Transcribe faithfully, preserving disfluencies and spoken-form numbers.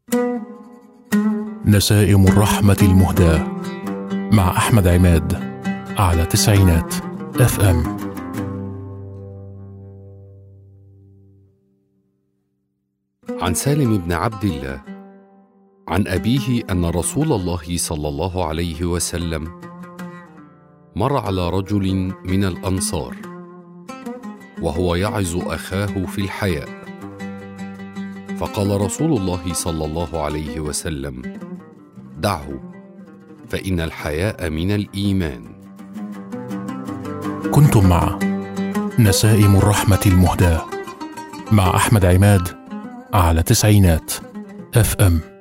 نسائم الرحمة المهداة مع أحمد عماد على تسعينات اف ام. عن سالم بن عبد الله عن أبيه أن رسول الله صلى الله عليه وسلم مر على رجل من الأنصار وهو يعظ أخاه في الحياء، فقال رسول الله صلى الله عليه وسلم: دعه، فإن الحياء من الإيمان. كنتم مع نسائم الرحمة المهداة مع أحمد عماد على تسعينات اف ام.